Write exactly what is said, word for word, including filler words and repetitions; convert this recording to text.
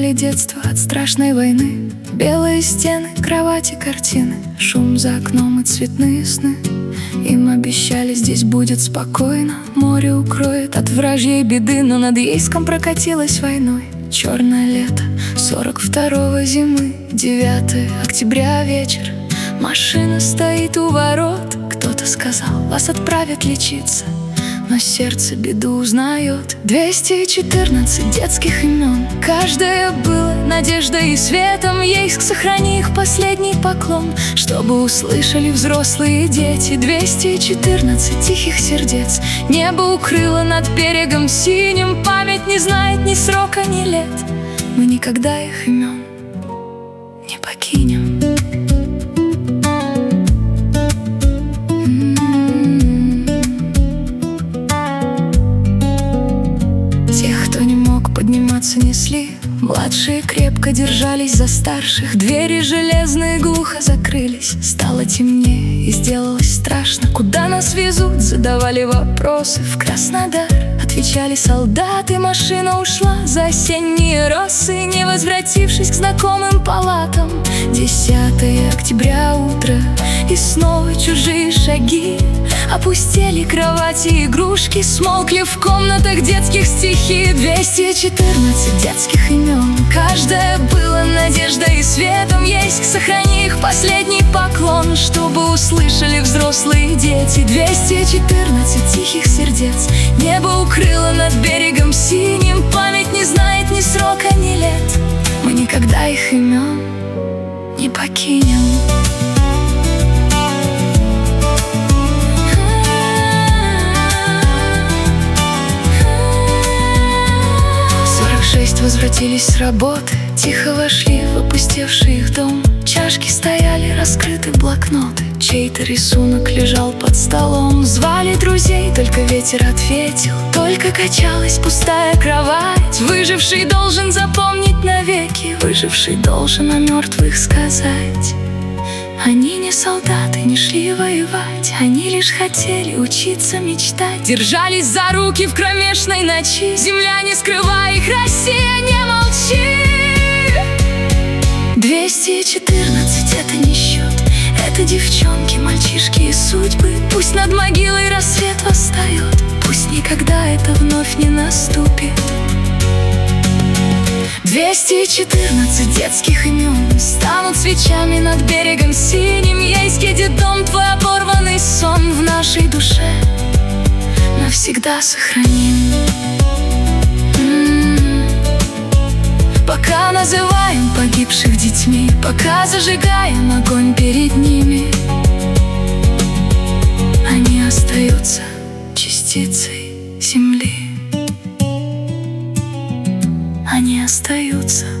спасали детство от страшной войны. Белые стены, кровати, картины, шум за окном и цветные сны. Им обещали, здесь будет спокойно, море укроет от вражьей беды. Но над Ейском прокатилась войной черное лето сорок второго зимы. Девятое октября вечер, машина стоит у ворот. Кто-то сказал, вас отправят лечиться, но сердце беду узнает. Двести четырнадцать детских имен, каждое было надеждой и светом. Ейск, сохрани их последний поклон, чтобы услышали взрослые дети. Двести четырнадцать тихих сердец небо укрыло над берегом синим. Память не знает ни срока, ни лет, мы никогда их имен не покинем. Подниматься несли, младшие крепко держались за старших. Двери железные глухо закрылись, стало темнее и сделалось страшно. Куда нас везут, задавали вопросы. В Краснодар отвечали солдаты. Машина ушла за осенние росы, не возвратившись к знакомым палатам. Десятое октября утро, и снова чужие шаги. Опустели кровати, игрушки, смолкли в комнатах детских стихи. Двести четырнадцать детских имен, каждое было надеждой и светом. Ейск, сохрани их последний поклон, чтобы услышали взрослые дети. Двести четырнадцать тихих сердец небо укрыло над берегом синим. Память не знает ни срока, ни лет, мы никогда их имен не покинем. Возвратились с работы, тихо вошли в опустевший их дом. Чашки стояли, раскрыты блокноты, чей-то рисунок лежал под столом. Звали друзей, только ветер ответил, только качалась пустая кровать. Выживший должен запомнить навеки, выживший должен о мертвых сказать. Они не солдаты, не шли воевать, они лишь хотели учиться мечтать. Держались за руки в кромешной ночи, земля, не скрывай их, Россия, не молчи. Двести четырнадцать — это не счет, это девчонки, мальчишки и судьбы. Пусть над могилой рассвет восстает, пусть никогда это вновь не наступит. Двести четырнадцать детских имен станут свечами над берегом синим. Ейский детдом, твой оборванный сон в нашей душе навсегда сохраним. М-м-м. Пока называем погибших детьми, пока зажигаем огонь перед ними, они остаются частицей земли. Они остаются